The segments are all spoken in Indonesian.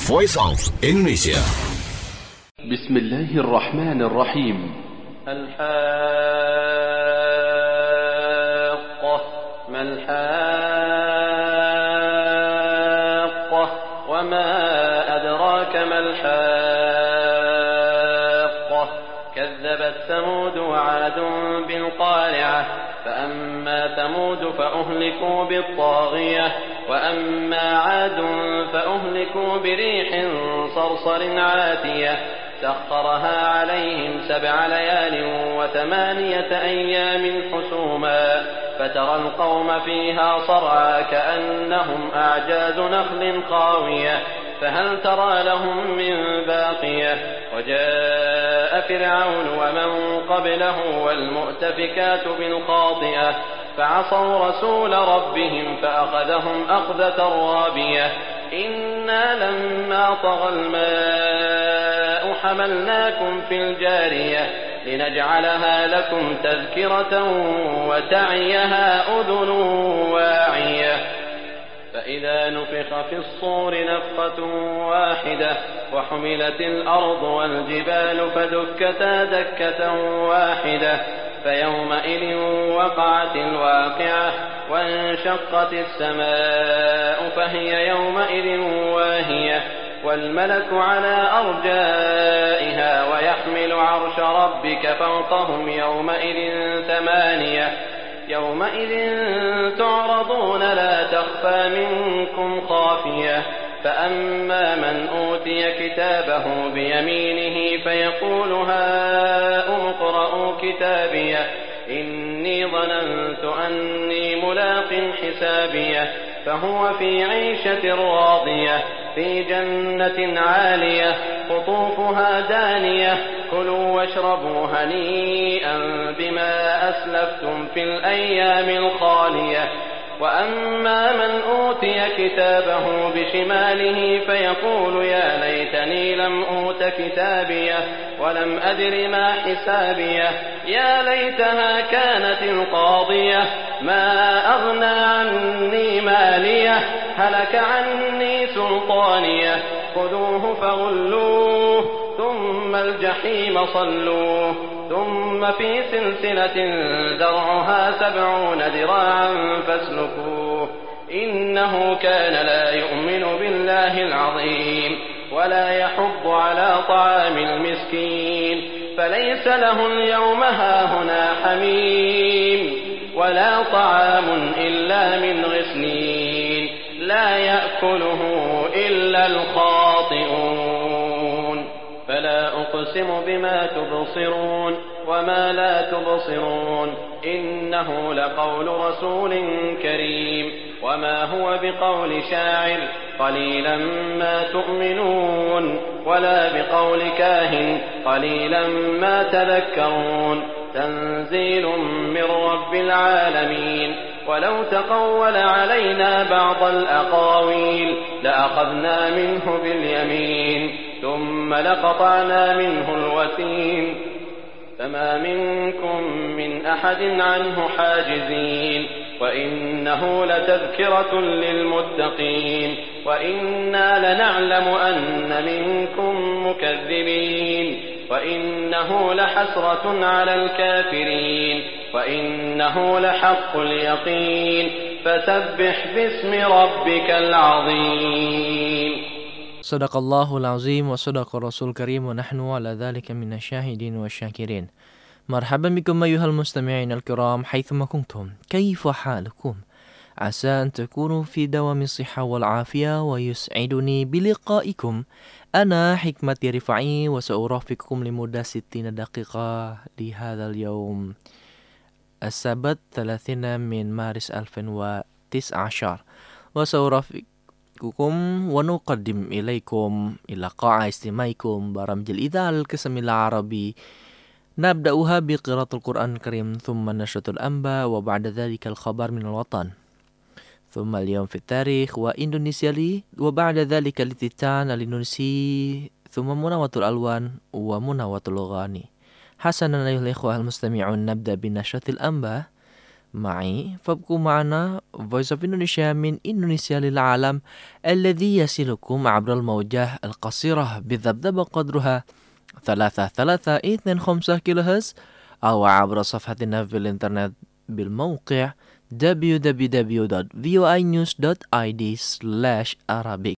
Voice of Indonesia. بسم الله الرحمن الرحيم. الحاقة ما الحاقة وما أدراك ما الحاقة كذبت ثمود وعاد بالقارعة فأما ثمود فأهلكوا بالطاغية وأما عاد فأهلكوا بريح صرصر عاتية سخرها عليهم 7 ليال و8 أيام حسوما فترى القوم فيها صرعى كأنهم أعجاز نخل خاوية فهل ترى لهم من باقية وجاء فرعون ومن قبله والمؤتفكات بالخاطئة فعصوا رسول ربهم فأخذهم أخذة رابية إنا لما طغى الماء حملناكم في الجارية لنجعلها لكم تذكرة وتعيها أذن واعية فإذا نفخ في الصور نفخة واحدة وحملت الأرض والجبال فدكتا دكة واحدة فيومئذ وقعت الواقعة وانشقت السماء فهي يومئذ واهية والملك على أرجائها ويحمل عرش ربك فوقهم يومئذ 8 يومئذ تعرضون لا تخفى منكم خافية فأما من أوتي كتابه بيمينه فيقول هاؤم اقرءوا كتابيه إني ظننت أني ملاق حسابيه فهو في عيشة راضية في جنة عالية قطوفها دانية كلوا واشربوا هنيئا بما أسلفتم في الأيام الخالية وأما من أوتي كتابه بشماله فيقول يا ليتني لم أوت كتابيه ولم أدر ما حسابيه يا ليتها كانت القاضية ما أغنى عني ماليه هلك عني سلطانيه خذوه فغلوه ثم الجحيم صلوه ثم في سلسلة ذرعها 70 ذراعا فاسلكوه إنه كان لا يؤمن بالله العظيم ولا يحض على طعام المسكين فليس له اليوم هاهنا حميم ولا طعام إلا من غسلين لا يأكله إلا الخاطئون فلا أقسم بما تبصرون وما لا تبصرون إنه لقول رسول كريم وما هو بقول شاعر قليلا ما تؤمنون ولا بقول كاهن قليلا ما تذكرون تنزيل من رب العالمين ولو تقول علينا بعض الأقاويل لأخذنا منه باليمين ثم لقطعنا منه الوتين فما منكم من أحد عنه حاجزين وإنه لتذكرة للمتقين وإنا لنعلم أن منكم مكذبين وإنه لحسرة على الكافرين وإنه لحق اليقين فسبح باسم ربك العظيم. Sadaqallahul azim wa sadaqa rasul karim wa nahnu ala dhalika minas syahidin wa syakirin. Marhaban bikum ayyuhal mustami'in al-kiram haythuma kuntum. Kayfa halukum? Asa an takunu fi dawami sihha wal afiyah wa yus'iduni biliqa'ikum. Ana hikmati rifa'i wa sa'urafikum limudah 60 daqiqah di hadzal yawm. As-sabat 30 min Maris 2019. Wa sa'urafikum wa nuqaddim ilaikum ila qa'a istimaikum baramjil idhal al-qismil arabi. نبدأها بقراءة القرآن الكريم ثم نشرة الأنباء وبعد ذلك الخبر من الوطن ثم اليوم في التاريخ وإندونيسيا لي وبعد ذلك الافتتان الإندونيسي ثم مناوة الألوان ومناوة الأغاني. حسنا أيها الإخوة المستمعون نبدأ بنشرة الأنباء معي فابقوا معنا Voice of Indonesia من إندونيسيا للعالم الذي يصلكم عبر الموجة القصيرة بذبذبة قدرها 3325 كيلو هرتز أو عبر صفحتنا في الإنترنت بالموقع www.voinews.id/Arabic.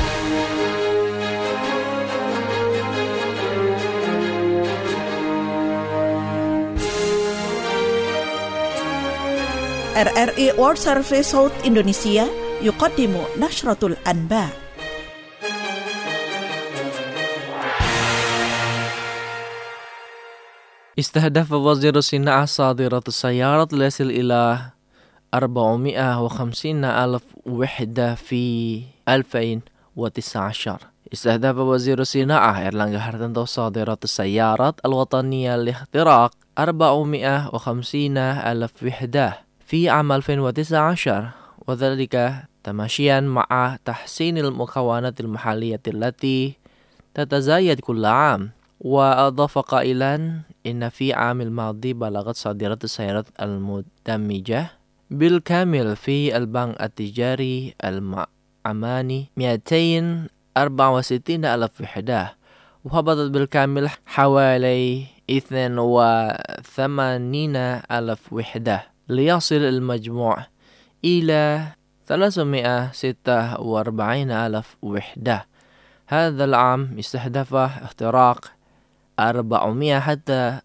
RRI World Service صوت إندونيسيا يقدم نشرة الأنباء. استهدف وزير الصناعة صادرات السيارات ليصل إلى 450,000 وحدة في 2019. استهدف وزير الصناعة إرلانغا هارتانتو صادرات السيارات الوطنية لاختراق 450,000 وحدة في عام 2019، وذلك تماشيا مع تحسين المكونات المحلية التي تتزايد كل عام. وأضاف قائلا إن في عام الماضي بلغت صادرات السيارات المدمجة بالكامل في البنك التجاري العماني 264,000 وحدة، وهبطت بالكامل حوالي 82,000 وحدة ليصل المجموع إلى 346,000 وحدة. هذا العام استهدف اختراق 400 حتى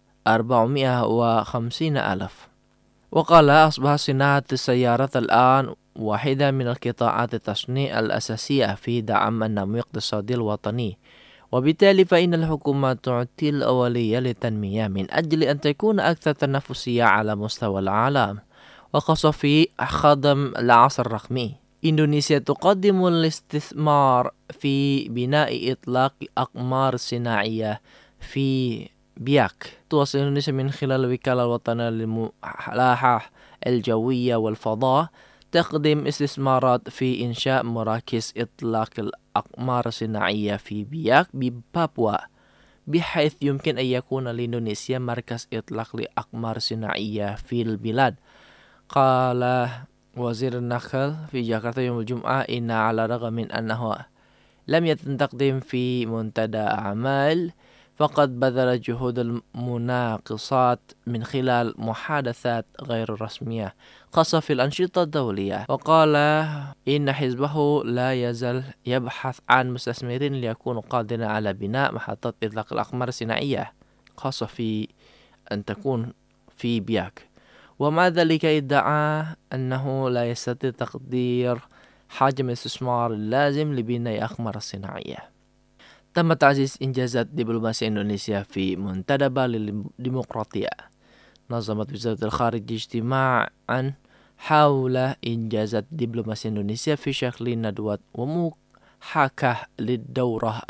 450,000. وقال أصبح صناعة السيارات الآن واحدة من القطاعات التصنيع الأساسية في دعم النمو الاقتصادي الوطني، وبالتالي فإن الحكومة تعطي الأولية للتنمية من أجل أن تكون أكثر تنافسية على مستوى العالم، وخاصة في خدم العصر الرقمي. إندونيسيا تقدم الاستثمار في بناء إطلاق أقمار صناعية في بياك. تواصل إندونيسيا من خلال الوكالة الوطنية للملاحة الجوية والفضاء تقدم استثمارات في إنشاء مراكز إطلاق الأقمار الصناعية في بياك ببابوا، بحيث يمكن أن يكون لإندونيسيا مركز إطلاق لأقمار صناعية في البلاد. قال وزير النقل في جاكرتا يوم الجمعة إن على الرغم من أنه لم يتم تقديم في منتدى أعمال، فقد بذل جهود المناقصات من خلال محادثات غير رسمية خاصة في الأنشطة الدولية. وقال إن حزبه لا يزال يبحث عن مستثمرين ليكونوا قادرين على بناء محطات إطلاق الأقمار الصناعية خاصة في أن تكون في بياك، ومع ذلك ادعى أنه لا يستطيع تقدير حجم الاستثمار اللازم لبناء أقمار صناعية. تم تعزيز إنجازات دبلوماسية إندونيسيا في منتدى بالي للديمقراطية. نظمت وزارة الخارجية اجتماعا حول إنجازات دبلوماسية إندونيسيا في شكل ندوة ومحاكاة للدورة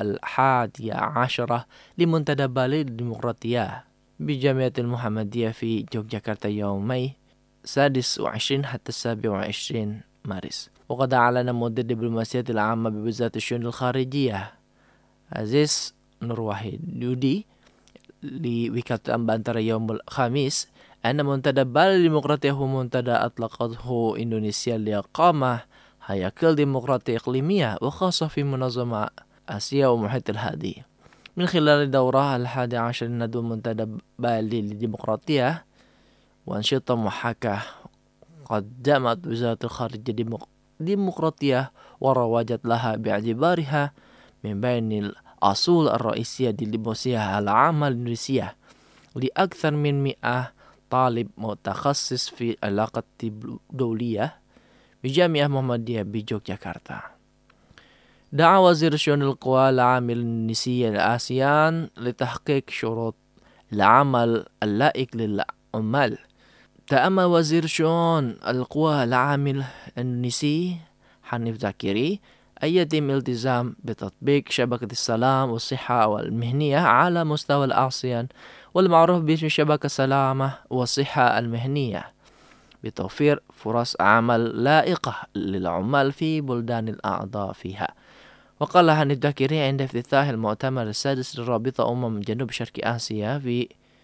11 لمنتدى بالي للديمقراطية بجامعة المحمدية في يوغياكرتا يومي 26 حتى 27 مارس. وقد أعلن مدير الدبلوماسية العامة بوزارة الشؤون الخارجية عزيز نور واحد يودي لوكالة الأنباء أنترا يوم الخميس أن منتدى بالي الديمقراطية هو منتدى أطلقته إندونيسيا لإقامة هياكل ديمقراطية إقليمية وخاصة في منظمة آسيا ومحيط الهادي. من خلال الدورة 11 ندوة منتدى بالي للديمقراطية وأنشطة محاكاة قدمت وزارة الخارجية الديمقراطية وروجت لها باعتبارها من بين الأصول الرئيسية للدبلوماسية العامة الإندونيسية لأكثر من 100 طالب متخصص في علاقات دولية بجامعة محمدية بيوغياكرتا. دعا وزير شؤون القوى العاملة الإندونيسية الآسيان لتحقيق شروط العمل اللائق للعمال. تأمل وزير شؤون القوى العاملة الإندونيسي حنيف زاكري أن يتم الالتزام بتطبيق شبكة السلام والصحة والمهنية على مستوى الآسيان والمعروف باسم شبكة السلامة والصحة المهنية بتوفير فرص عمل لائقة للعمال في بلدان الأعضاء فيها. وقال حنيف زاكري عند افتتاح المؤتمر السادس للرابطة جنوب شرق آسيا في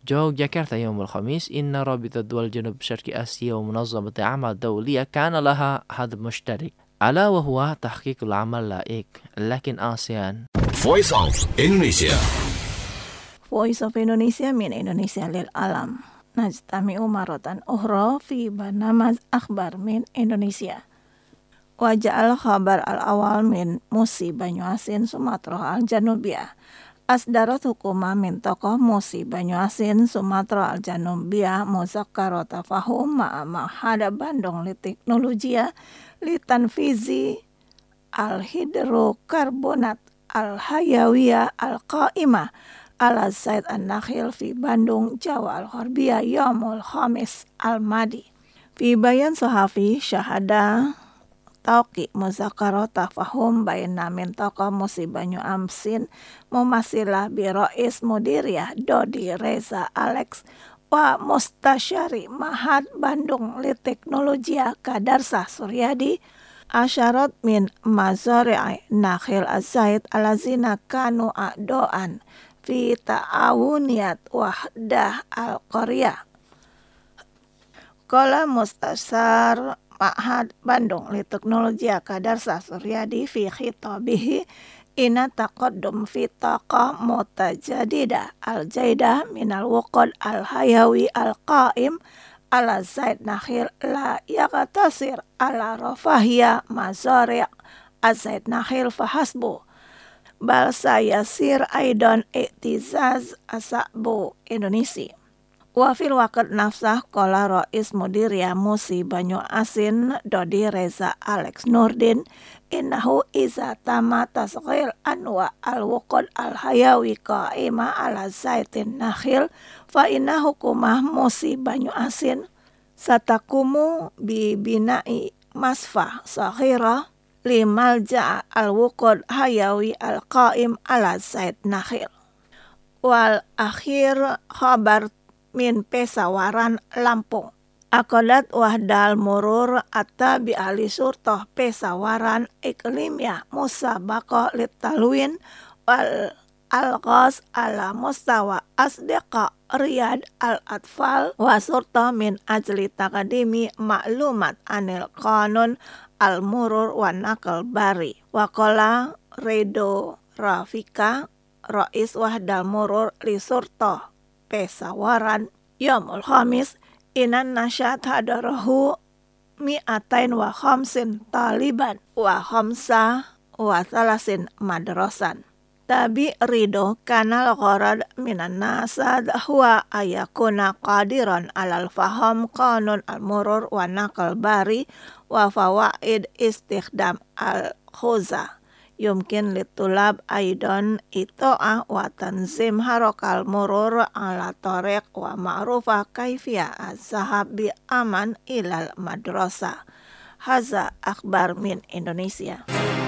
جاكرتا يوم الخميس إن رابطة دول جنوب شرق آسيا ومنظمة العمل الدولية كان لها هدف مشترك ألا وهو تحقيق العمل لائق. لكن آسيان Voice of Indonesia. Voice of Indonesia min Indonesia lil alam. Najtami'u maratan ukhra fi barnamaj akhbar min Indonesia. Waja'al khabar al-awal min Musi Banyuasin Sumatera al-Janubiyah. Asdarat hukuma min tokoh Musi Banyuasin Sumatera al-Janubiyah muzakkarata fahum ma'amahada Bandung li teknologia li tanfizi al-hidrokarbonat al-hayawiyah al-qaimah ala Zaid an-Nakhil fi Bandung, Jawa al-Gharbiyah Yaumul Khamis al-Madi. Fi bayan sahafi syahada tauqi muzakarata fahum bayna min tokoh Musi Banyuasin mumasilah bi Rais Mudiriyah Dodi Reza Alex wa mustasyari Mahad Bandung li teknologia Kadarsah Suryadi asyarat min mazari'i Nakhil az-Zaid alazina kanu a'doan fi ta'awuniyat wahdah al-qaryah. Qala mustasar Ma'had Bandung li teknologia Kadarsah Suryadi fi khitabihi inna taqaddum fi taqa mutajadida al-jaidah minal wuqud al-hayawi al-qaim ala Zaid Nakhil la yaqtasir ala rafahiyah mazari' az-Zaid Nakhil fahasbu bal sayasir aidan i'tizaz asabu Indonesia. Wa fil waqt nafsah qala Rais Mudiriyah Musi Banyuasin Dodi Reza Alex Nurdin innahu iza tama tasghir anwa al-wuqud al-hayawi qaima ala Zaidin Nakhil fa inna hukumah Musi Banyuasin satakumu bi bina'i masfah saghira li malja' al-wuqud hayawi al-qaim ala Zaid Nakhil. Wal akhir khabar min Pesawaran Lampung. Akodat wahdal murur atta bi ahli surtoh Pesawaran iklimya musabaqah litalwin wal alghas ala mustawa asdiqa Riyad al-atfal wa surtoh min ajli taqadimi maklumat anil qanun al-murur wa naqal bari. Waqala Redo Rafika Rais wahdal murur li surtoh Pesawaran Yaumul Khamis inan nasyat hadarahu mi'atain wa khamsin taliban wa khamsa wa thalasin madrasan. Tabi Rido kanal gharad minan nasad huwa ayakuna qadiran alal faham qanun al-murur wa naqal bari wa fawaid istikhdam al-khuza. Yumkin litulab aidan ito'ah wa tanzim harokal murur ala tariq wa ma'rufah kaifiyah az-zahab bi aman ilal madrasah. Haza akhbar min Indonesia.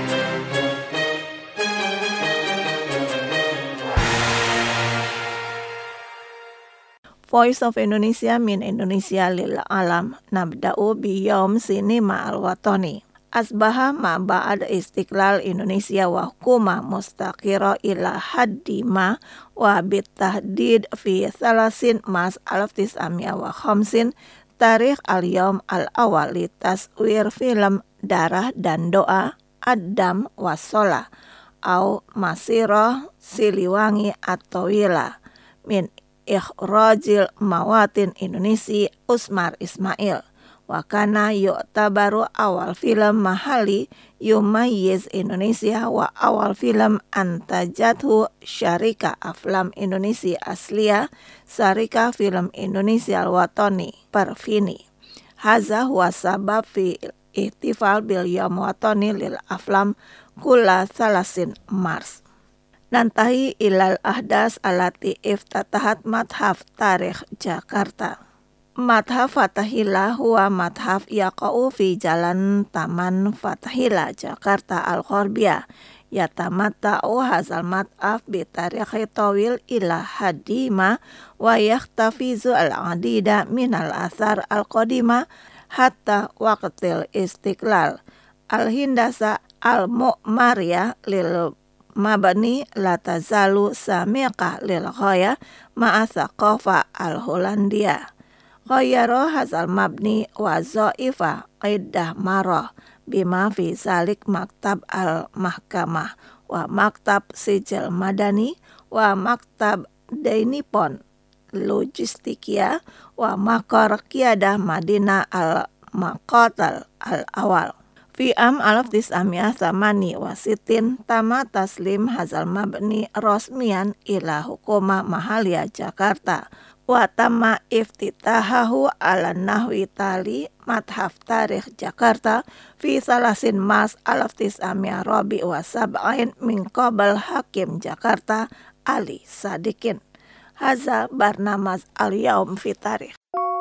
Voice of Indonesia min Indonesia lil alam. Nabda'u bi yaum sinima al-watani. Asbaha ma ba'ad istiqlal Indonesia wa hukuma mustaqira ila haddi ma wa bitahdid fi salasin mas 1950 tarikh al-yawm al-awal li taswir film Darah dan Doa Adam Wasola au Masirah Siliwangi Atawila min ikhrajil mawatin Indonesia Usmar Ismail. Wakana yu'tabaru awal film mahali yumayyiz Indonesia wa awal film antajathu syarika aflam Indonesia asliya syarika film Indonesia al-watani Parvini. Haza huwa sabab fi ihtifal bil yaum watani lil aflam kula salasin Mars. Nantahi ilal ahdas alati iftatahat madhaf tarikh Jakarta. Madhaf Fathahillah huwa madhaf yaqa'u fi Jalan Taman Fathahillah Jakarta Al-Gharbiyah. Yatamatta'u hazal madhaf bi tarikhi tawil ila hadima wa yakhtafizu al-adida minal athar al-qadima hatta waqtil istiqlal. Al-hindasa al-mu'mariyah lil mabni la tazalu samiqah lil ghaya ma'a thaqafa al-Holandia. Ghayyara hazal mabni wa zaifa iddah marah bima fi zalik maktab al-mahkamah wa maktab sijil madani wa maktab dainipon logistikia wa makar qiyadah madinah al-maqatal al-awal. Fi am 1968 tama taslim hazal mabni rosmian ila hukuma mahalia Jakarta wa tamma iftitahahu ala nahwi tali mathaf tarikh Jakarta fi 3 Mars 1947 min qabal hakim Jakarta Ali Sadikin. Haza barnamaz al-yaum fi tarikh.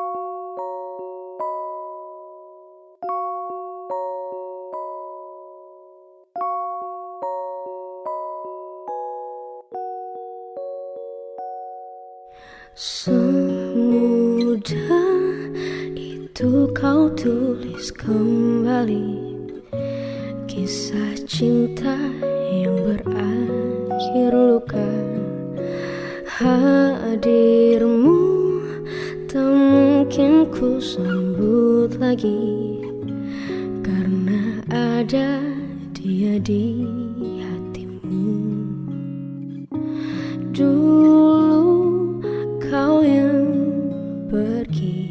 Semudah itu kau tulis kembali kisah cinta yang berakhir luka. Hadirmu tak mungkin ku sambut lagi karena ada dia di hatimu. Dulu kau yang pergi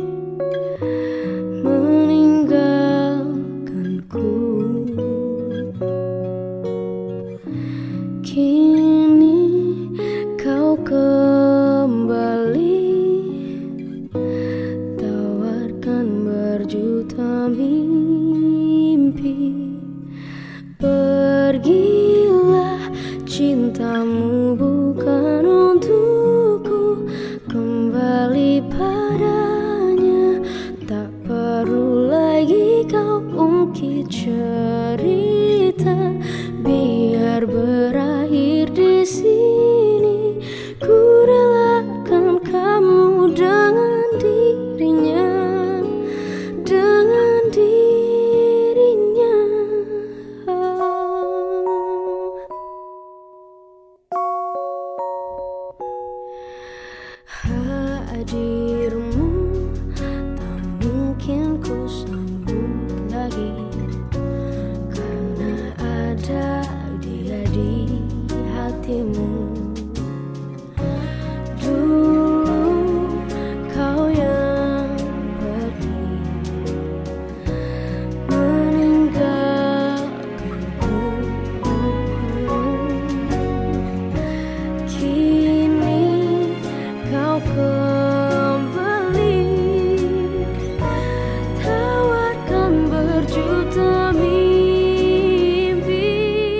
meninggalkanku, kini kau kembali tawarkan berjuta mimpi. Pergilah, cintamu bukan untukku, kembali padanya. Tak perlu lagi kau ungkit cerita, biar berakhir di sini. Ku relakan kamu dengan dirinya, dengan dirinya. Hadirmu tak mungkin ku sambut lagi karena ada dia di hatimu. Dulu kau yang pergi meninggalkanku, kini kau kembali tawarkan berjuta mimpi.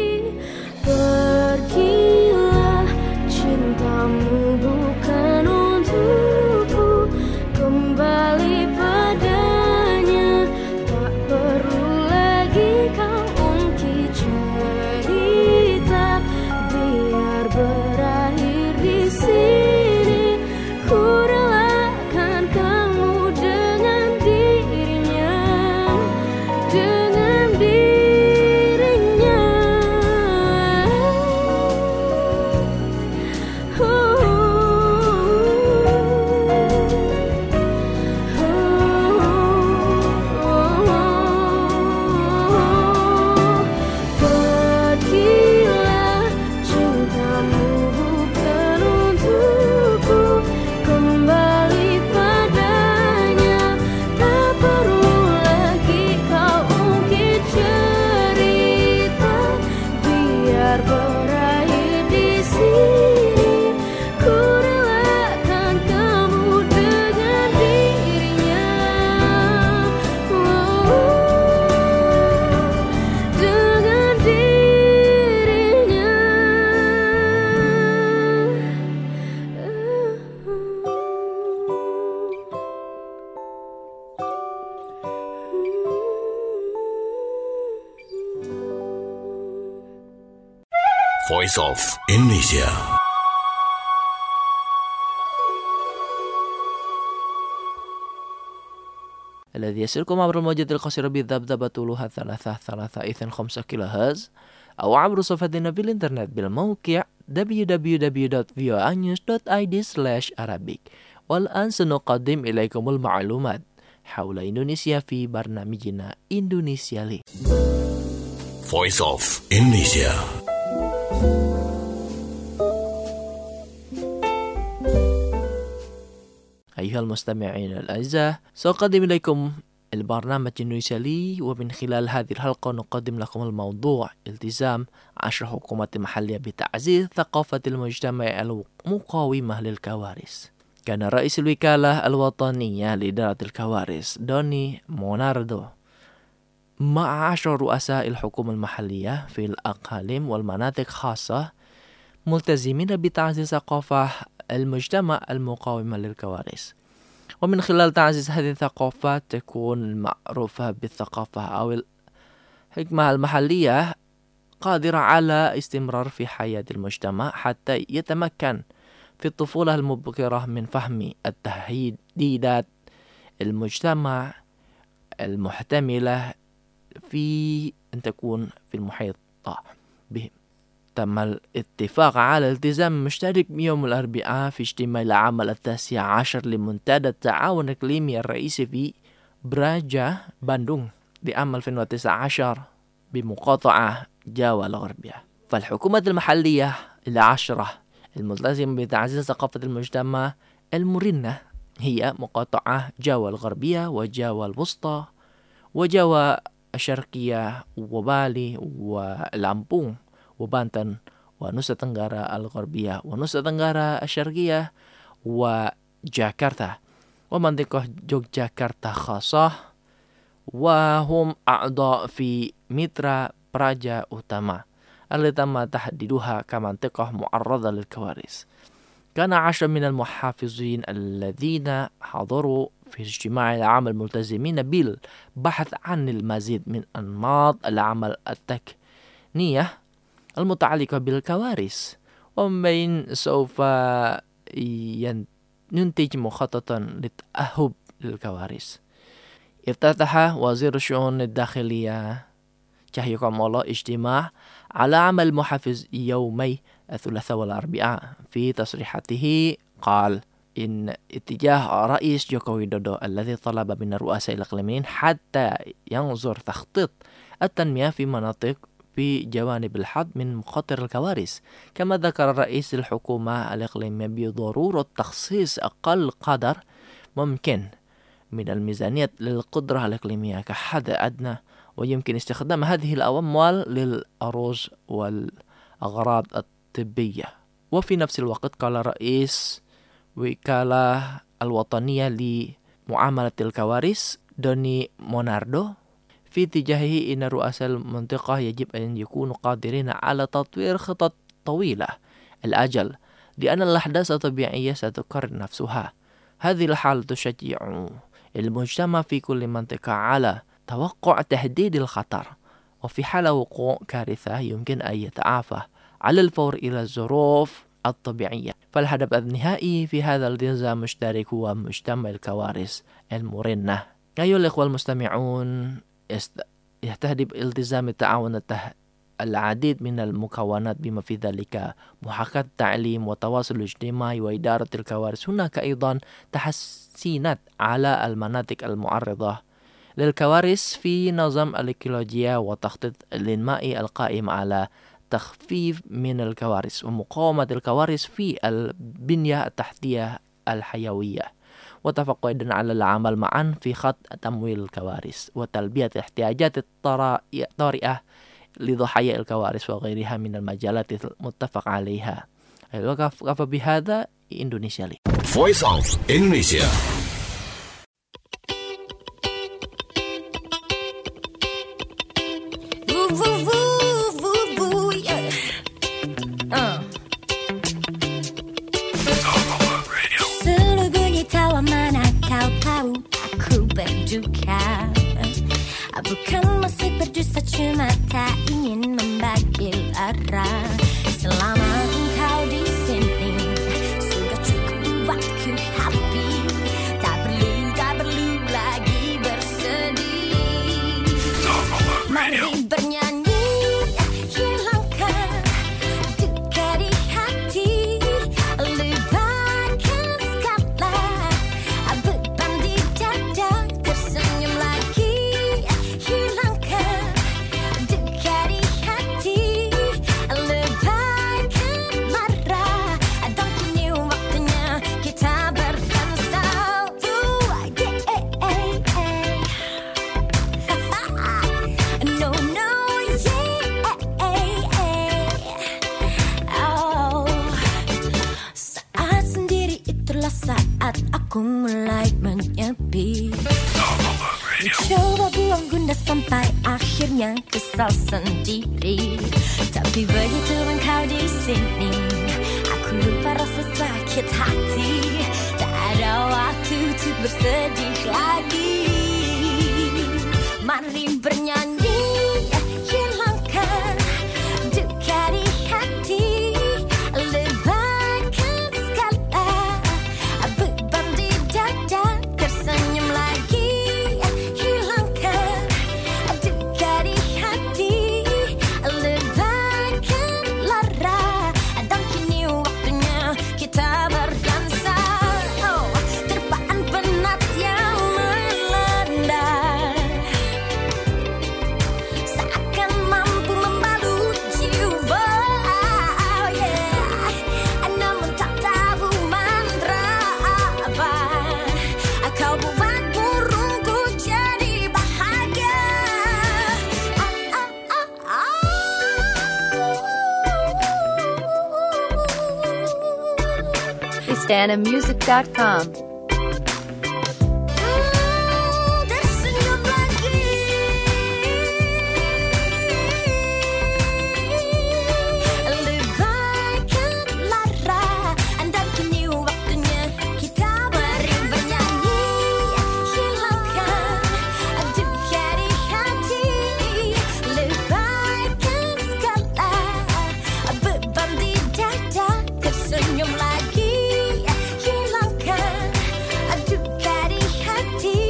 Pergilah, cintamu bukan untukku, kembali padanya. Tak perlu lagi kau ungkit cerita, biar berakhir di sini. Ku relakan kamu dengan dirinya, dengan dirinya. Pergilah, cintamu bukan untukku, kembali padanya. Tak perlu lagi kau ungkit cerita, biar berakhir di sini. Ku relakan kamu dengan dirinya, dengan dirinya. Voice of Indonesia. الذي يسيركم عبر الموجة القصيرة بالذبذبة طولها 3 3 5 كيلوهرتز أو عبر صفحتنا في الإنترنت بالموقع www.voanews.id/Arabic. والآن سنقدم إليكم المعلومات حول إندونيسيا في برنامجنا إندونيسيا لي. Voice of Indonesia. أيها المستمعين الأعزاء، سأقدم إليكم البرنامج إندونيسيا لي، ومن خلال هذه الحلقة نقدم لكم الموضوع التزام 10 حكومات محلية بتعزيز ثقافة المجتمع المقاومة للكوارث. كان رئيس الوكالة الوطنية لإدارة الكوارث دوني موناردو مع 10 رؤساء الحكومة المحلية في الأقاليم والمناطق خاصة ملتزمين بتعزيز ثقافة المجتمع المقاومة للكوارث. ومن خلال تعزيز هذه الثقافات تكون المعروفة بالثقافة أو الحكمة المحلية قادرة على استمرار في حياة المجتمع حتى يتمكن في الطفولة المبكرة من فهم التهديدات المجتمع المحتملة في أن تكون في المحيط به. تم الاتفاق على التزام مشترك يوم الأربعاء في اجتماع العمل 19 لمنتدى التعاون الإقليمي الرئيسي في براجا باندونغ بعام 2019 بمقاطعة جاوا الغربية. فالحكومة المحلية 10 الملتزمة بتعزيز ثقافة المجتمع المرنة هي مقاطعة جاوا الغربية وجاوا الوسطى وجاوا الشرقية وبالي ولامبونغ وبانتن ونوسا تنغارا الغربية ونوسا تنغارا الشرقية وجاكرتا ومنطقة جوجاكرتا خاصة، وهم أعضاء في ميترا براجا أوتاما التي تم تحديدها كمنطقة معرضة للكوارث. كان 10 من المحافظين الذين حضروا في اجتماع العمل ملتزمين بالبحث عن المزيد من أنماط العمل التقنية المتعلقة بالكوارث، ومن سوف ينتج مخططا للتأهب للكوارث. افتتح وزير الشؤون الداخلية Cahyo Kamolo اجتماع على عمل محافظ يومي الثلاثاء والأربعاء. في تصريحاته قال إن اتجاه رئيس جوكو ويدودو الذي طلب من الرؤساء الإقليميين حتى ينظر تخطيط التنمية في مناطق بجوانب الحد من مخاطر الكوارث. كما ذكر رئيس الحكومة الإقليمية بضرورة تخصيص أقل قدر ممكن من الميزانية للقدرة الإقليمية كحد أدنى، ويمكن استخدام هذه الأموال للأروز والأغراض الطبية. وفي نفس الوقت قال رئيس وكالة الوطنية لمعاملة الكوارث دوني موناردو في اتجاهه إن رؤساء المنطقة يجب أن يكونوا قادرين على تطوير خطط طويلة الأجل، لأن الأحداث الطبيعية ستكرر نفسها. هذه الحالة تشجع المجتمع في كل منطقة على توقع تهديد الخطر، وفي حال وقوع كارثة يمكن أن يتعافى على الفور إلى الظروف الطبيعية. فالهدف النهائي في هذا الالتزام المشترك هو مجتمع الكوارث المرنة. أيها الإخوة المستمعون، يستهدف التزام التعاون العديد من المكونات بما في ذلك محاكاة التعليم والتواصل الاجتماعي وإدارة الكوارث. هناك أيضا تحسينات على المناطق المعرضة للكوارث في نظام الإيكولوجيا وتخطيط الإنمائي القائم على تخفيف من الكوارث ومقاومة الكوارث في البنية التحتية الحيوية. واتفق أيضا على العمل معا في خط تمويل الكوارث وتلبية احتياجات الطارئة لضحايا الكوارث وغيرها من المجالات المتفق عليها. وكفى بهذا إندونيسيا لي. Voice of Indonesia. Bukan masih berdusta, cuma tak ingin membagi arah. Selama engkau di sini sudah cukup buatku happy. Tak perlu lagi bersedih. Mari bernyanyi, hilang akhirnya kesal sendiri. Tapi begitu engkau di sini, aku lupa rasa sakit hati. Tak ada waktu untuk bersedih lagi. Mari bernyanyi, hilangkan duka di hati. Lebakan segala beban di dada. Tersenyum lagi, hilangkan duka di hati. Lebakan lara, dan kini waktunya kita berdansa. Oh, terpaan penat yang melanda, seakan mampu membalut jiwa. Oh yeah, namun tak tahu mantra apa. Kau buat burungku jadi bahagia. istanamusic.com. Tersenyum lagi, lebakan lara, dan kini waktunya kita beri bernyanyi. Hilangkan duka di hati, lebakan segala beban di dada. Tersenyum lagi, hilangkan duka di hati,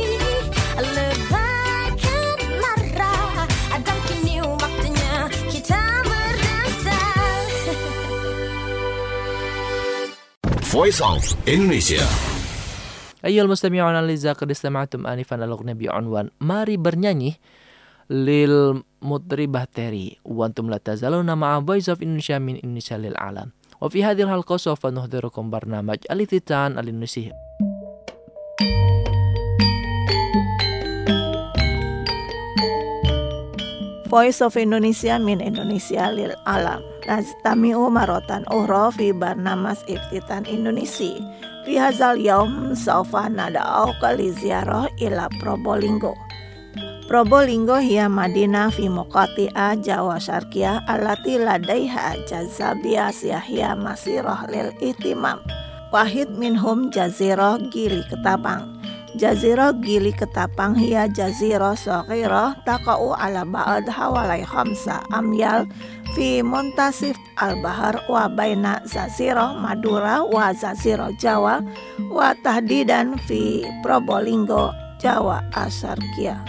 lebakan lara, dan kini waktunya kita berdansa. Voice of Indonesia. أيها المستمعون الأعزاء قد استمعتم آنفا الأغنية بعنوان ماري برنyanyi للمطربة تيري وأنتم لا تزالون مع Voice of Indonesia من إندونيسيا للعالم. وفي هذه الحلقة سوف نحضركم برنامج الافتتان الإندونيسي. Voice of Indonesia min Indonesia lil alam. Najtami'u maratan ukhra fi barnamas iftitan Indonesia. Fi hadzal yaum sawfa nad'u li ziarah ila Probolinggo. Probolinggo hiya madinah fi muqati'a Jawa Syarqiyah allati ladaiha jazabiyah hiya masirah lil ihtimam. Wahid minhum jazirah Gili Ketapang. Jazirah Gili Ketapang hiya jazirah saghirah taqa'u ala ba'd hawalai khamsa amyal fi muntasif al-bahar wa baina jazirah Madura wa jazirah Jawa wa tahdidan fi Probolinggo Jawa Asyarqiyah.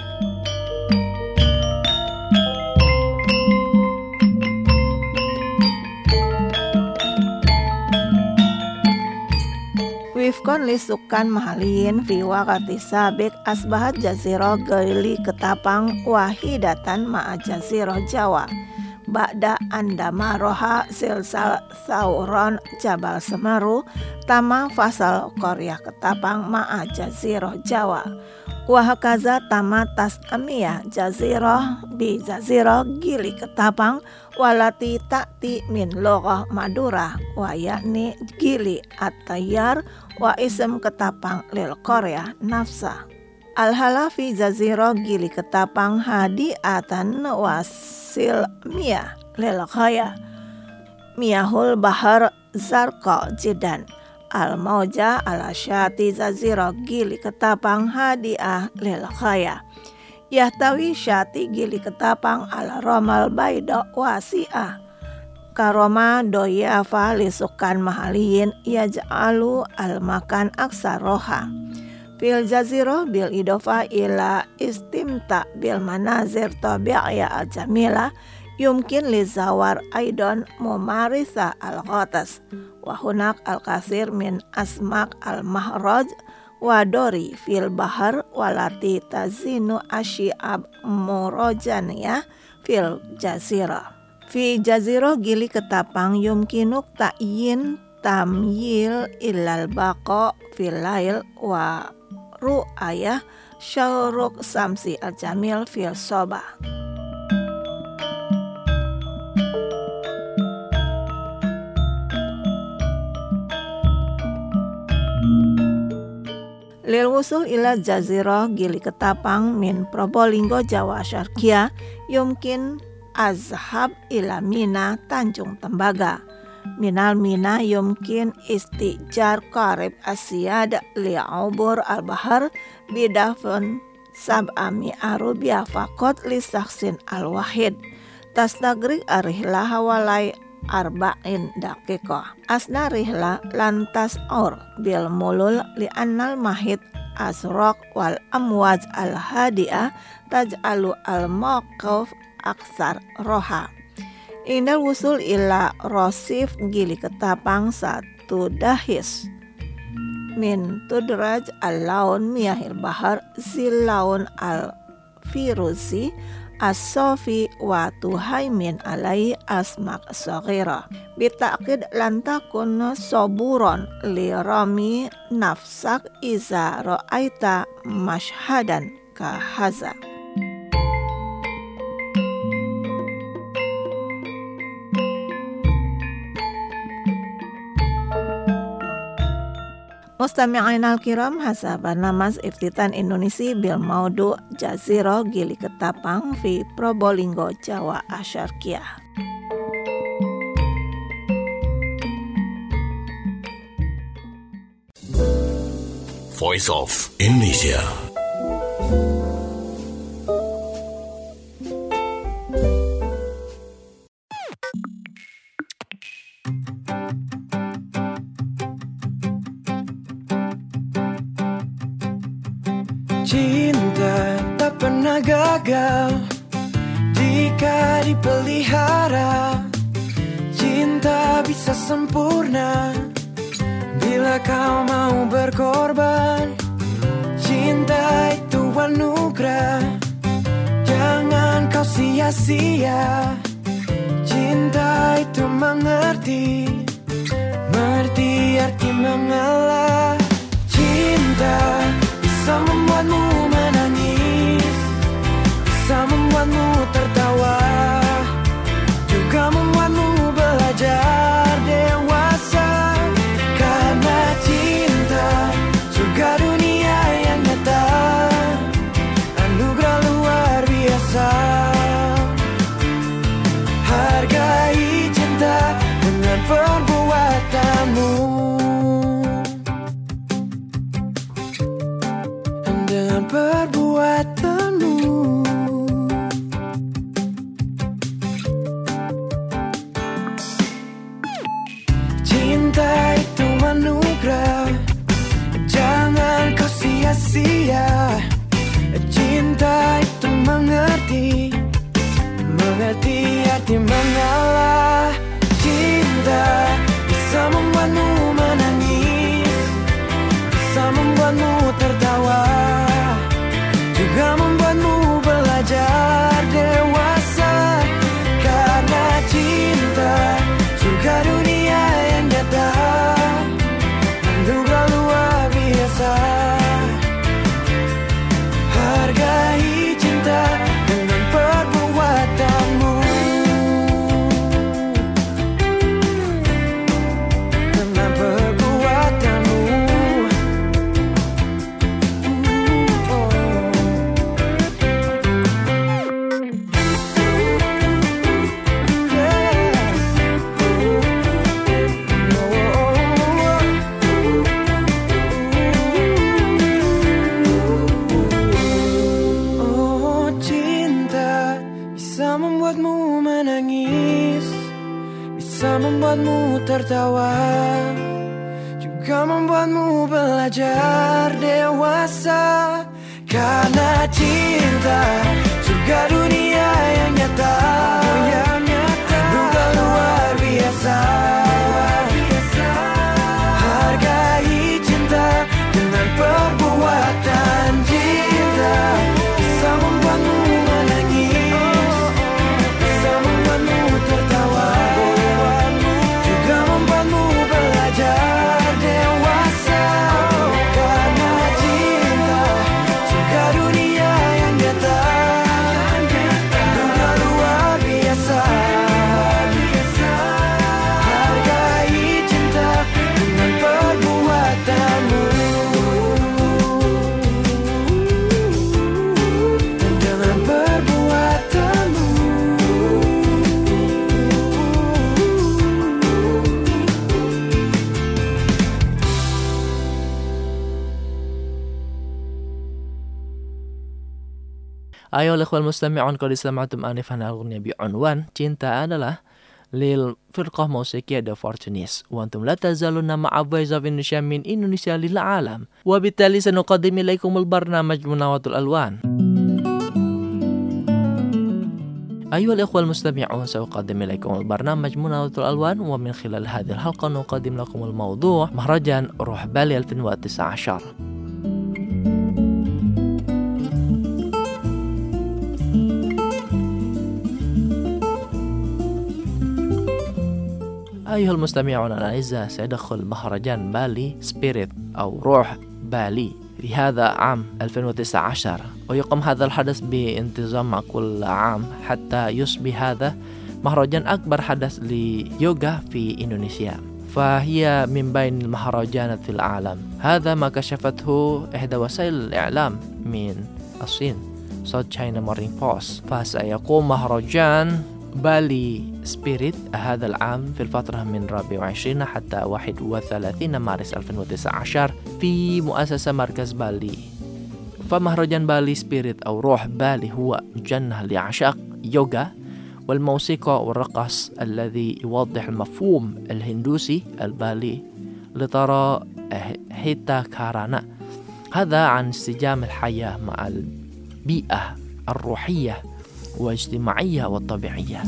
Wifkon lisukan mahaliyin fi waqati sabik asbahat jazirah Gili Ketapang wahidatan ma'a jazirah Jawa. Ba'da andama roha silsal sauron Jabal Semeru tama fasal Korea Ketapang ma'a jazirah Jawa. Wahakaza tama tas amiyah jazirah bi jazirah Gili Ketapang walati ta'ti min loghah Madura wa yakni Gili at-Tayyar wa ism Ketapang lil Korea nafsa. Al-hala fi jazirah Gili Ketapang hadi'atan wasil miyah lil khaya miyahul bahar zarqa jidan. Al-mauja ala syati jazirah Gili Ketapang hadi'ah lil khaya. Yahtawi syati Gili Ketapang ala romal bayda wasi'ah. Karoma doyafa lisukan mahaliyin yaj'alu al-makan aksaroha. Fil jazirah bil idofa ila istimta bil manazir tabi'iyah al-jamila yumkin lizawar aidon mumarisa al-ghatas. Wahunak al-kasir min asmak al-mahraj wadori fil bahar walati tazinu asyi'ab murojaniyah fil jazirah. Fi jazirah Gili Ketapang yumkinuk ta'yin tamyil ilal baqa fil lail wa ru'ayah syaruk samsi al-jamil fil sobah. Lil wusul ila jazirah gili ketapang min Probolinggo Jawa Syarqiyah yumkin azhab ila Mina Tanjung Tembaga. Minal Mina yumkin istijar qarib asyad li'ubur al-bahar bidafun sab'ami arubiyah fakot li saksin al-wahid. Tasdagrik arihlah hawalai arba'in daqiqah. Asna rihla lantas or bil mulul li annal mahid asraq wal amwaj al-hadi'ah taj'alu al-mawqif aksar roha. Indal wusul ila rosif gili ketapang satu dahis min tudraj al-laun miyahil bahar zilaun al-firuzi as-sofi wa tuhaimin alai asmak saghira bitaqid lantakun soburon li rami nafsak iza ra'aita mashhadan kahaza. Mustami'in al-kiram, hasaban namaz iftitan Indonesia bil maudu jazirah gili ketapang fi Probolinggo Jawa Syarqiyah. Voice of Indonesia. Cinta tak pernah gagal jika dipelihara. Cinta bisa sempurna bila kau mau berkorban. Cinta itu anugerah, jangan kau sia-sia. Cinta itu mengerti arti mengalah. Cinta bisa membuatmu menangis, bisa membuatmu tertawa, juga membuatmu belajar dewasa. Karena cinta, surga dunia yang nyata, anugerah luar biasa. Hargai cinta dengan perbuatanmu, dengan perbuatanmu. Cinta itu anugerah, jangan kau sia-sia. Cinta itu mengerti arti mengalah. Cinta bisa membuatmu menangis, bisa membuatmu tertawa, juga membuatmu belajar dewasa. Karena cinta, surga dunia yang nyata, anugerah luar biasa. Hargai cinta dengan perbuatanmu, dengan perbuatanmu. Oh, cinta bisa membuatmu menangis, bisa membuatmu tertawa, juga membuatmu belajar dewasa. Karena cinta, surga dunia yang nyata, anugerah luar biasa. Hargai cinta dengan perbuatan. Cinta bisa membuatmu menangis, bisa membuatmu tertawa, juga membuatmu belajar dewasa. Karena cinta, surga dunia yang nyata, anugerah Ayo ikhwal mustami'un, qad istama'tum anifan al-ghuniyah bi'unwan cinta adalah lil firqah musiqiyah The Fortunist wa antum la tazaluna ma'a Voice of Indonesia min Indonesia lil alam wa bittali sanuqaddim ilaikumul barnamaj Munawatul Alwan. أيها الإخوة المستمعون سأقدم إليكم البرنامج مناولة الألوان ومن خلال هذه الحلقة نقدم لكم الموضوع مهرجان روح بالي 2019. أيها المستمعون الأعزاء سيدخل مهرجان بالي سبيريت أو روح بالي في هذا عام 2019 ويقام هذا الحدث بانتظام كل عام حتى يصبح هذا مهرجان أكبر حدث ليوغا في إندونيسيا، فهي من بين المهرجانات في العالم. هذا ما كشفته إحدى وسائل الإعلام من الصين South China Morning Post. فسيقوم مهرجان بالي سبيريت هذا العام في الفترة من 24 حتى 31 مارس 2019 في مؤسسة مركز بالي. فمهرجان بالي سبيريت أو روح بالي هو جنة لعشاق يوغا والموسيقى والرقص الذي يوضح المفهوم الهندوسي البالي لترى هيتا كارانا. هذا عن انسجام الحياة مع البيئة الروحية واجتماعية والطبيعية.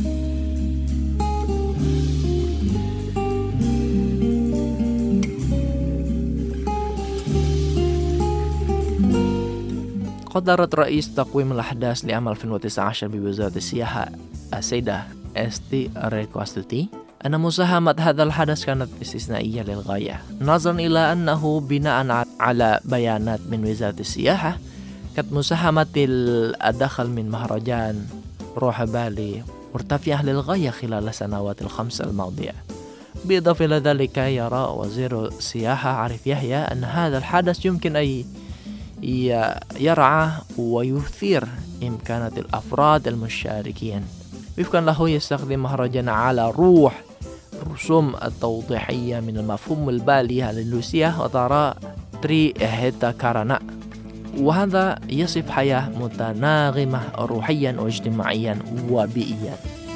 قدرت رئيس تقويم الأحداث لعام 2019 بوزارة السياحة السيدة استي ريكوستي أن مساهمة هذا الحدث كانت استثنائية للغاية، نظرا إلى أنه بناء على بيانات من وزارة السياحة كانت مساهمة الدخل من مهرجان روح بالي مرتفعة للغاية خلال السنوات الخمس الماضية. بالإضافة إلى ذلك يرى وزير السياحة عارف يحيى أن هذا الحدث يمكن أن يرعى ويثير إمكانات الأفراد المشاركين. وفقا له يستخدم مهرجان على روح الرسوم التوضيحية من المفهوم البالي الهندوسية وترى تري هيتا كارانا، وهذا يصف حياة متناغمة روحيا واجتماعيا وبيئيا.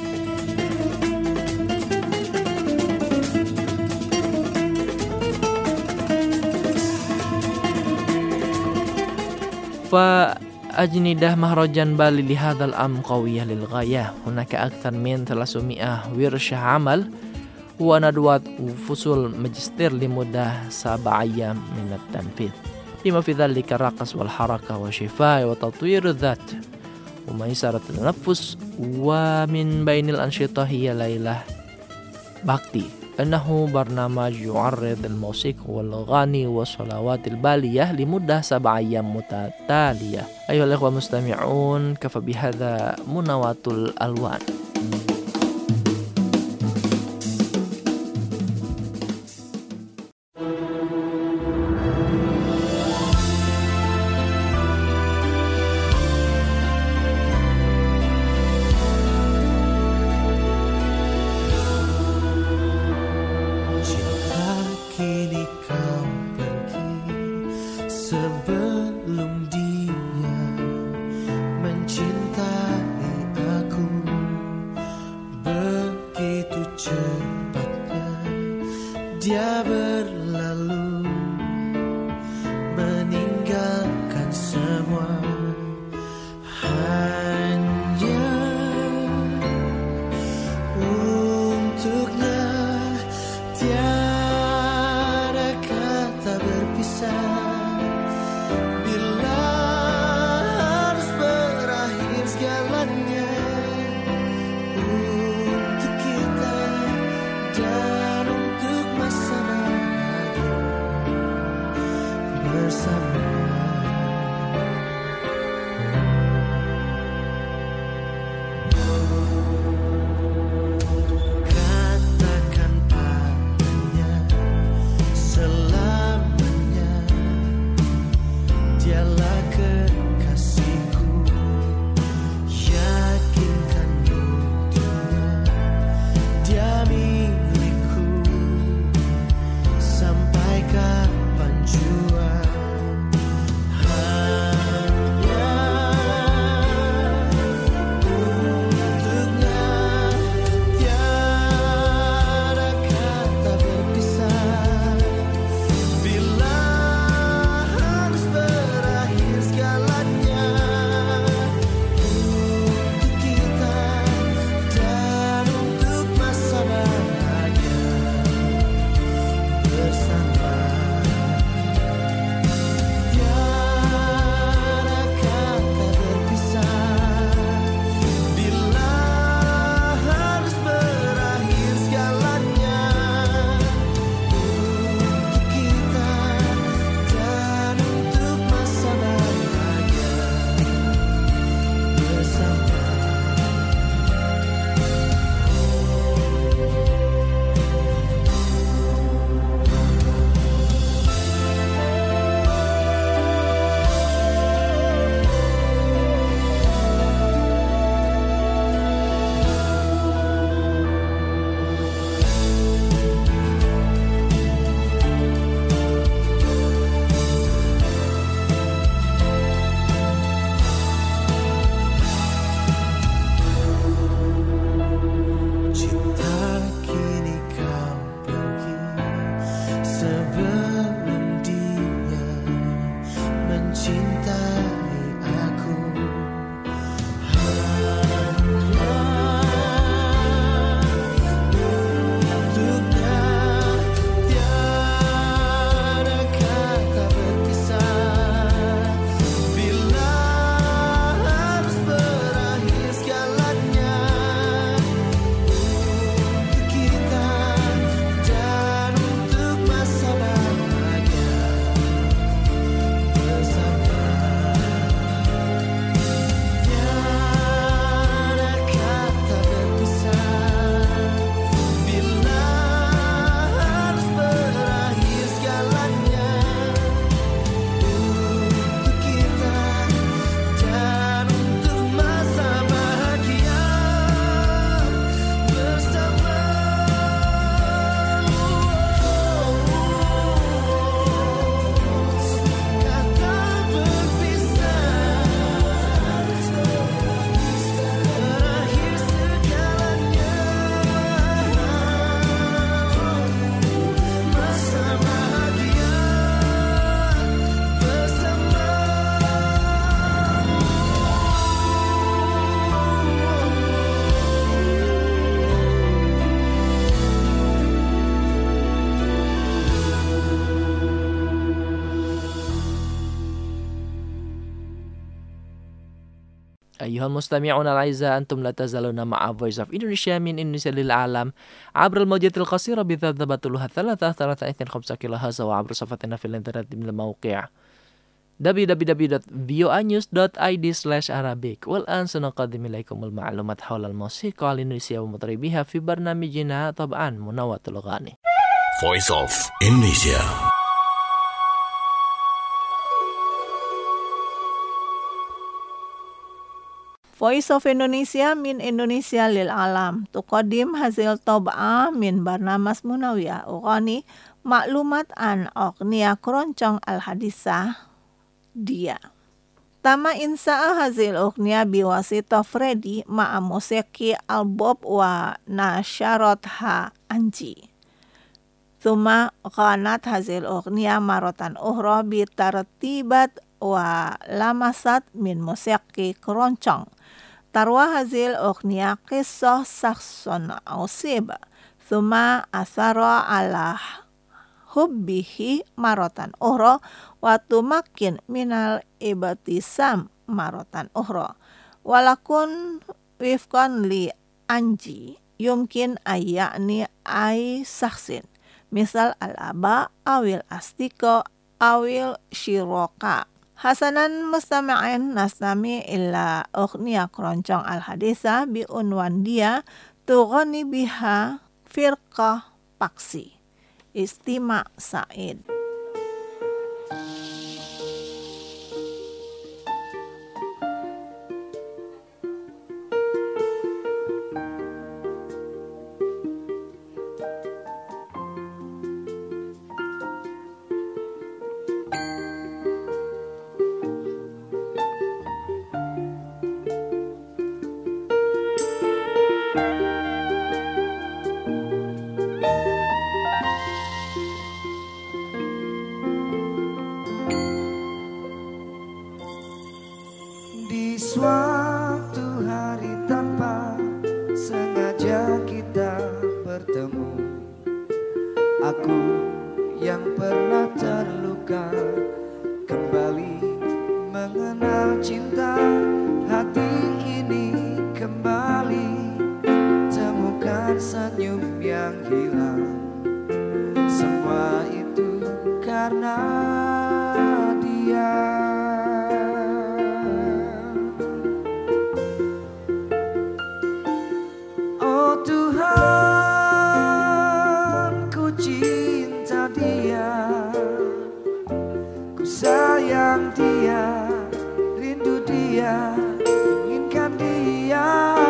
فأجندة مهرجان بالي لهذا العام قوية للغاية. هناك أكثر من 300 ورشة عمل وندوات وفصول ماجستير لمدة 7 أيام من التنفيذ، بما في ذلك الرقص والحركة والشفاء وتطوير الذات وميسرة التنفس. ومن بين الأنشطة هي ليلة باكتي، أنه برنامج يعرض الموسيقى والأغاني والصلوات البالية لمدة 7 أيام متتالية. أيها الأخوة المستمعون، كفى بهذا مناواة الألوان. Sebelum dia mencintai aku, begitu cepatnya dia berlalu, meninggalkan semua. Hanya untuknya tiada kata berpisah. أيها المستمعون الأعزاء أنتم لا تزالون مع Voice of Indonesia من إندونيسيا للعالم عبر الموجات القصيرة بذبذبة طولها 3.5 كيلوهرتز وعبر صفحتنا في الإنترنت من الموقع www.voanews.id/arabic. والآن سنقدم إليكم المعلومات حول الموسيقى الإندونيسية ومطربيها في برنامجنا طبعا منوة الأغاني. Voice of Indonesia. Voice of Indonesia min Indonesia lil alam. Tuqadim hasil tob'ah min barnamas munawiyah ughani maklumat an oghnia keroncong al-hadisah dia. Tama insa'a hasil ughnia biwasita Freddy ma'a musiki al-bob wa nasyaratha anji. Thumma ghanat hasil ughnia marotan ukhra bi tartibat wa lamasat min musiki keroncong. Tarwa hasil ughnia qissah sakhson ausib thumma asara ala hubbihi marotan ukhra wa tumakkin minal ibtisam marotan ukhra walakun wifqan li anji yumkin ayani ay sakhsin misal al-aba awil astiko awil shiroka. Hasanan mustami'in nastami illa ughniya keroncong al-hadisah bi unwan dia tughani biha firqah paksi istima' Said. Di suatu hari tanpa sengaja kita bertemu, aku yang pernah terluka kembali mengenal cinta. Hati ini kembali temukan senyum yang hilang. Semua itu karena dia. Sayang dia, rindu dia, inginkan dia.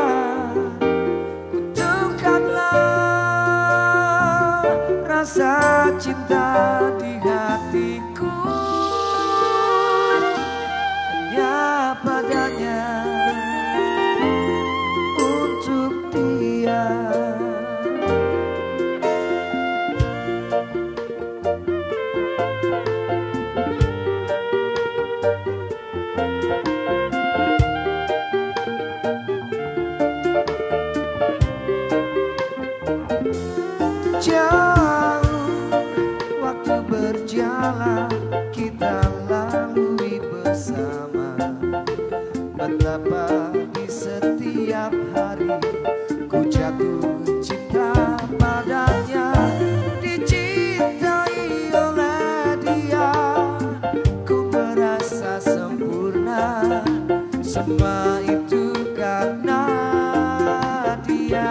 Kutukanlah rasa cinta di hatiku hanya padanya, untuk dia. Jauh waktu berjalan kita lalui bersama. Betapa di setiap hari ku jatuh cinta padanya. Dicintai oleh dia, ku merasa sempurna. Semua itu karena dia.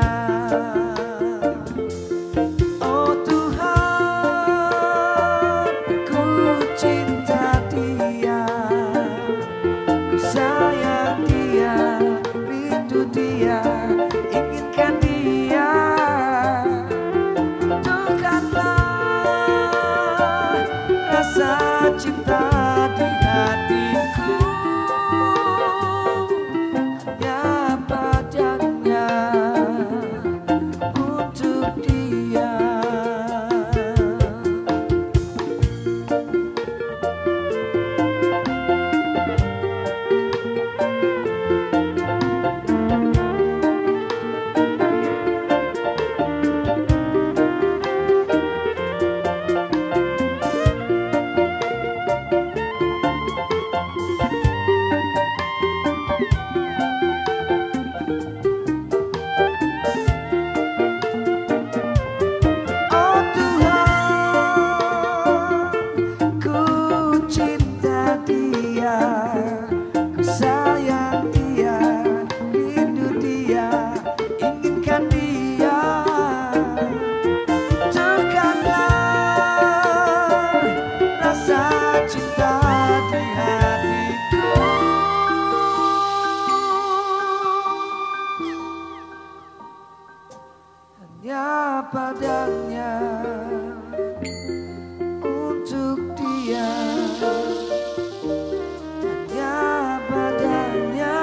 Cinta di hatiku hanya padanya, untuk dia. padanya untuk dia, hanya padanya.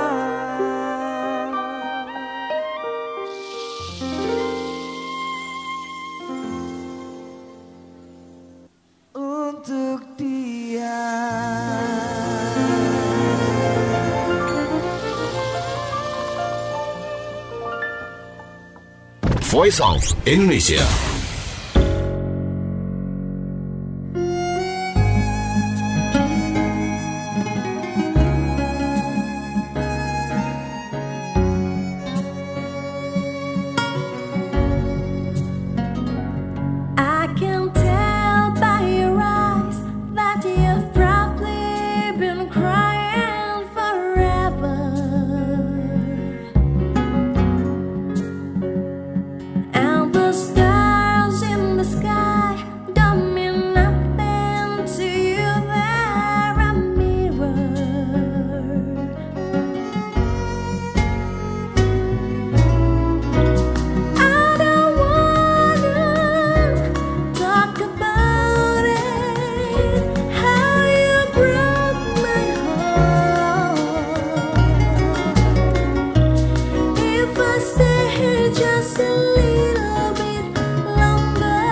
Untuk dia. Voice of Indonesia. I can tell by your eyes that you've probably been crying forever. And the stars in the sky don't mean nothing to you, they're a mirror. I don't wanna talk about it, how you broke my heart. If I stay here just a little bit longer,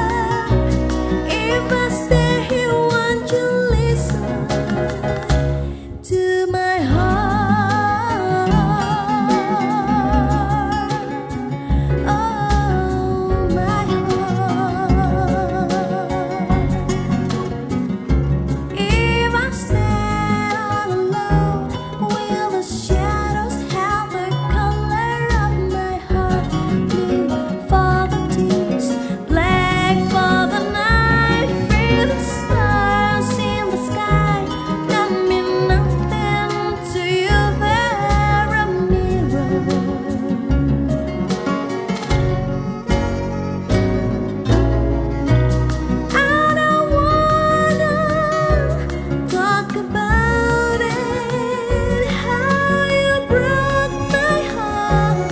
if I stay here, won't you listen to my heart? Oh, my heart. If I stay all alone, will the shadows have the color of my heart? Blue for the tears, black for the night. Feel the stars in the sky that mean nothing to you, they're a mirror. I don't wanna talk about it, how you broke my heart.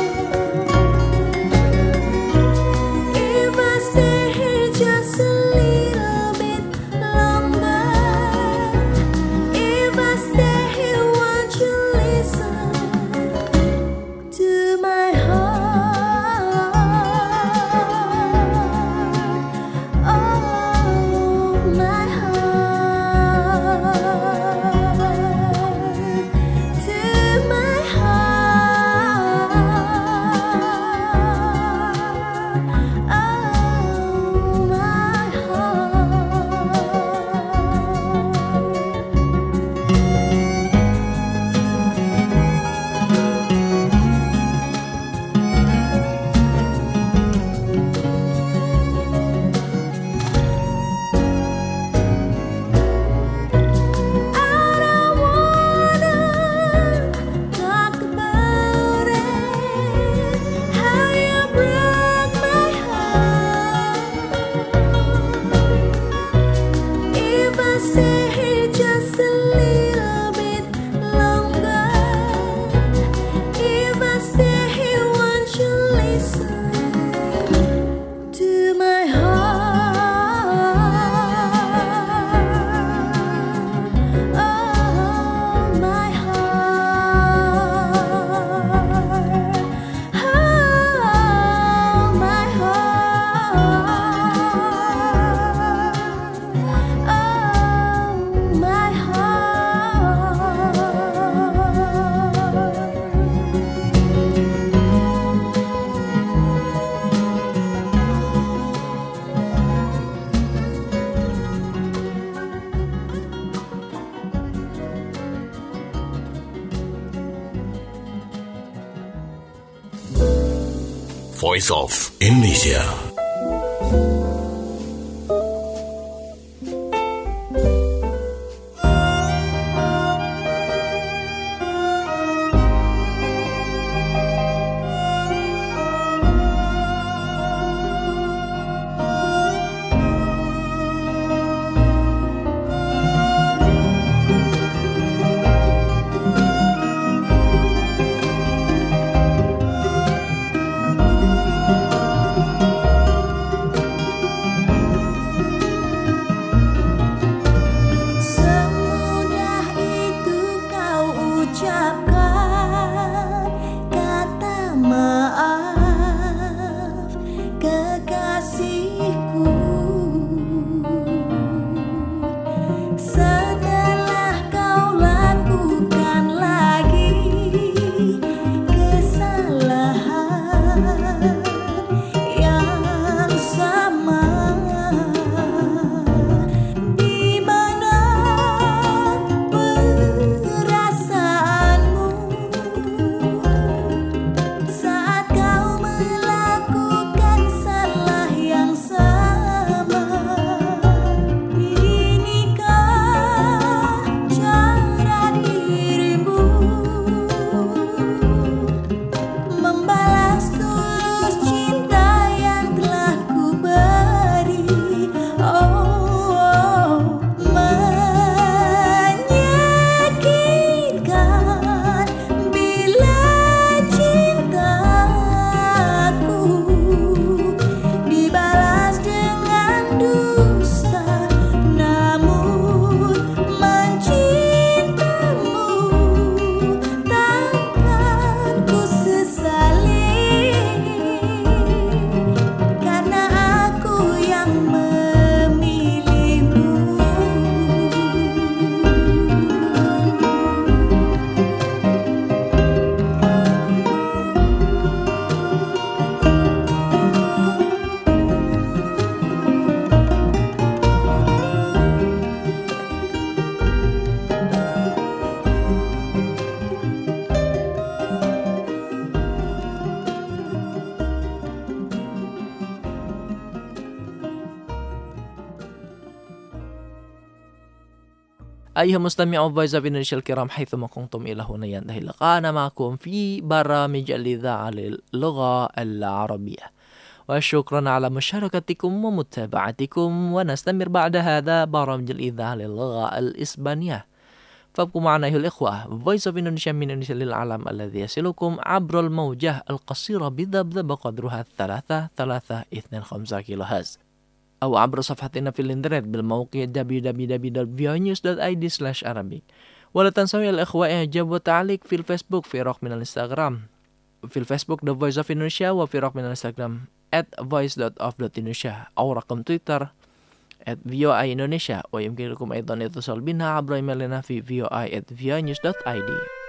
If I stay here just a little bit longer, if I stay here, won't you listen to my heart? Oh, my heart. To my heart. Oh, my heart. I don't wanna talk about it, how you broke my heart. If I stay here just a little bit longer, if I stay here, won't you listen to my heart? Oh, my heart. Oh, my heart. Oh, my Voice of Indonesia. أيها مستمعو Voice of Indonesia الكرام حيثما كنتم إلى هنا ينتهي لقاءنا معكم في برامج الإذاعة للغة العربية، وشكرا على مشاركتكم ومتابعتكم، ونستمر بعد هذا برامج الإذاعة للغة الإسبانية. فابقوا معنا أيها الإخوة. Voice of Indonesia من إندونيسيا للعالم الذي يصلكم عبر الموجة القصيرة بذبذب قدرها 325 كيلو هرتز، أو عبر صفحتنا في الإنترنت بالموقع www.voanews.id/arabic. ولا تنسوا يا الإخوة إعجاب وتعليق في الفيسبوك في رقم من الإنستغرام، في الفيسبوك The Voice of Indonesia، وفي رقم من الإنستغرام @voice.of.indonesia، أو رقم تويتر @voa Indonesia. ويمكنكم أيضا الاتصال بنا عبر إيميلنا في voi@voanews.id.